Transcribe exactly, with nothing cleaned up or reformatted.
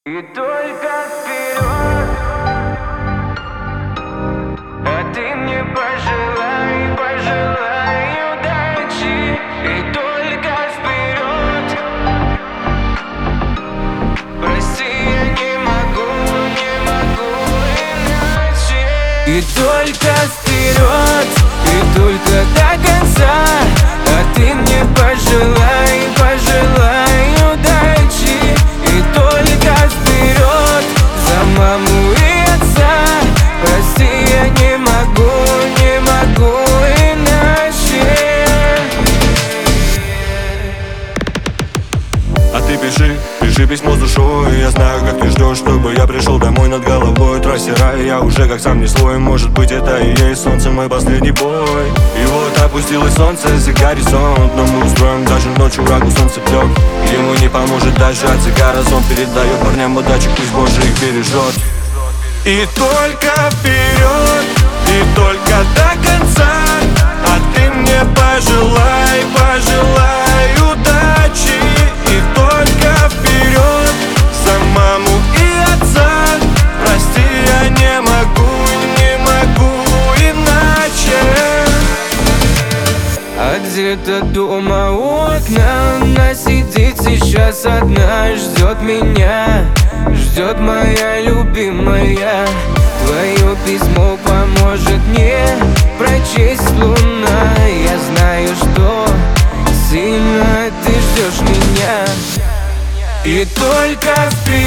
И только вперед, а ты мне пожелай, пожелай удачи. И только вперед, прости, я не могу, не могу иначе. И только вперед, и только до конца, а ты мне пожелай, пожелай удачи. И только вперед, за маму и отца, прости, я не могу, не могу иначе. А ты пиши, пиши письмо с душой. Я знаю, как ты ждешь, чтобы я пришел домой. Над головой трассе рай, я уже как сам не свой. Может быть, это и есть солнце, мой последний бой. И вот опустилось солнце за горизонт, но мы устроим даже ночью врагу солнцеплёк. Ему не поможет даже от цигара сон. Передает парням удачи, пусть Боже их бережет. И только вперед, и только до конца, а ты мне пожелай, пожелай удачи. И только вперед, за маму и отца, прости, я не могу, не могу иначе. А где-то дома у окна она сидит сейчас одна, ждет меня, ждет моя любимая. Твое письмо поможет мне прочесть луна. Я знаю, что сильно ты ждешь меня. И только вперед,